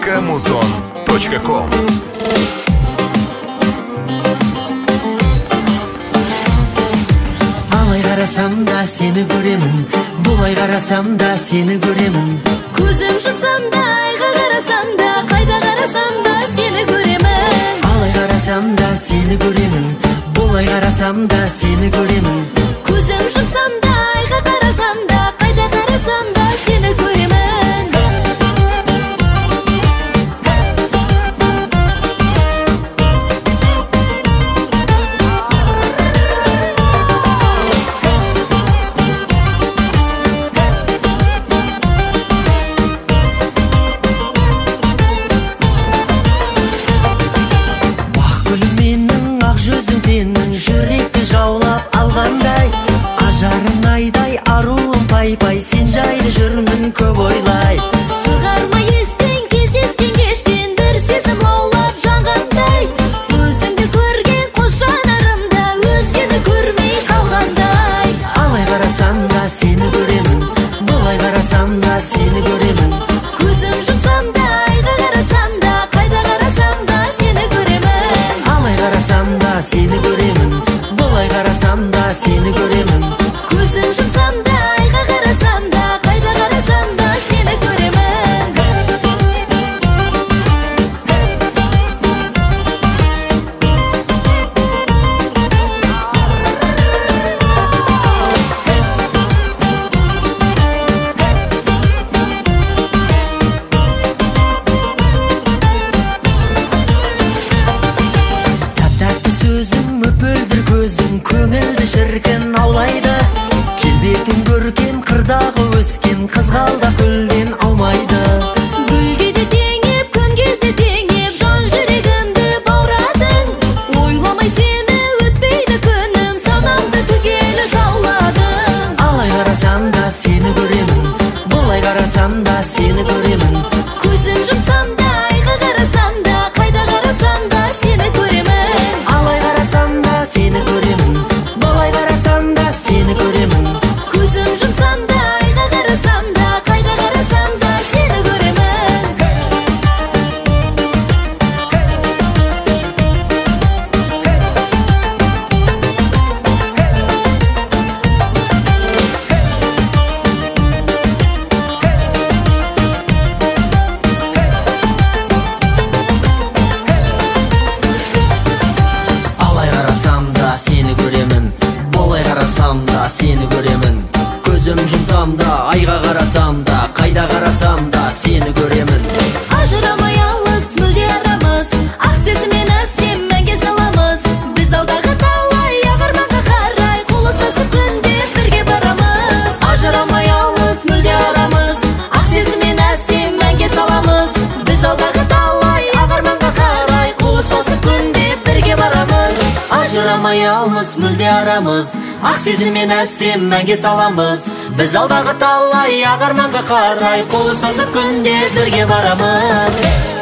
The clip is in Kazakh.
mk-muzon.com. Алай қарасам да сені көремін, бұлай қарасам да сені көремін. Көзім жұмсам да, айға қарасам да, қайда қарасам да сені көремін. Алай қарасам да сені көремін, бұлай қарасам да сені көремін. Көзім жұмсам да, айға қарасам да, қайда қарасам да сені көремін. Жүректі жаулап алғандай, ажарың айдай, аруым пай-пай, сен жайлы жүрмін көп ойлай. Шығарма естен, кездескен кештен, бір сезім лаулап жанғандай. Өзіңді көрген қос жанарымда, өзгені көрмей қалғандай. Алай қарасам да сені көремін, бұлай қарасам да сені көремін. Көзім жұмсам да, айға қарасам да, қайда қарасам да сені көремін. Алай қарасам да сені көремін, бұлай қарасам да сені көремін. Көзім жұмсам да, айға қарасам да, қайда қарасам да сені көремін. Тәтті сөзің, мөпөлдір көзің, көңілді шіркін аулайды. Келбетің көркем, қырдағы өскен, қызғалда гүлден аумайды. Гүлге де теңеп, күнге де теңеп, жан жүрегімді баурадың. Ойламай сені өтпейді күнім, санамды түгелі жауладың. Алай қарасам да сені көремін, бұлай қарасам да сені көремін. Көзім жұмсам да, айға қарасам да, қайда қарасам да сені көремін. Алай қарасам да сені көремін, бұлай қарасам да сені көремін. Көзім жұмсам да, айға қарасам да, қайда қарасам да сені көремін. Алай қарасам да сені көремін, бұлай қарасам да сені көремін. Көзім жұмсам да, айға қарасам да, қайда қарасам да сені көремін. Ажырамай алыс, мүлде арамыз, ақ сезіммен әсем мәңге саламыз. Біз алдағы талай ағарманға қарай, қол ұстасып күнде бірге барамыз. Ажырамай алыс, мүлде арамыз, ақ сезіммен әсем мәңге саламыз. Біз алдағы талай ағарманға қарай, қол ұстасып күнде бірге барамыз. Ажырамай алыс, мүлде арамыз, ақ сезіммен әсем мәңге саламыз. Біз алдағы талай ағарманға қарай, қол ұстасып күнде бірге барамыз.